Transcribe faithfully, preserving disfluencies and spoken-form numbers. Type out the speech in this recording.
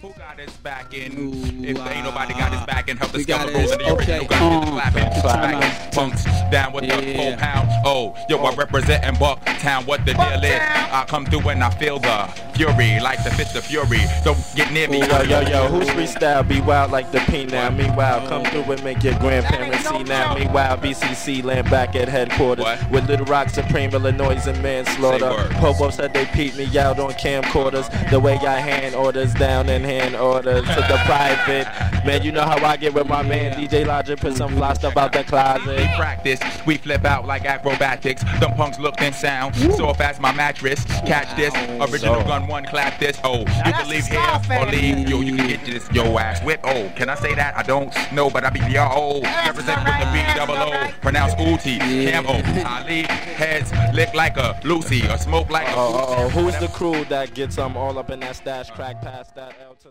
Who got his back in? Ooh, If wow. ain't nobody got his back in, help the We got skeleton rolls in it. the Okay. original gun, get the Uh, clapping, time smacking, out. punks down with the Yeah. whole pound. Oh, yo, I representing Bucktown. What the deal is? I come through and I feel the fury, like the fist of fury. Don't get near me. Yo, yo, yo, who's freestyle? Be wild like the P now. Meanwhile, come through and make your grandparents see now. Meanwhile, B C C land back at headquarters What? with Little Rock Supreme, Illinois, and manslaughter. Say word. Popo said they peeped me out on camcorders. The way I hand orders down and hand orders to the private. Man, you know how I get with my man D J Logic. Put some fly stuff out the closet. We practice, we flip out like acrobatics. Them punks look and sound soft as my mattress. Catch this, original gun one, clap this. Oh, you can leave here or leave. Yo, you can get this yo ass whip. Oh, can I say that? I don't know, but I be your old. Represent with the B double O. Pronounce Uti, Cam O. Ali, heads lick like a Lucy or smoke like a. Oh, oh, oh, who's the crew that gets um all up in that stash, crack past that L T?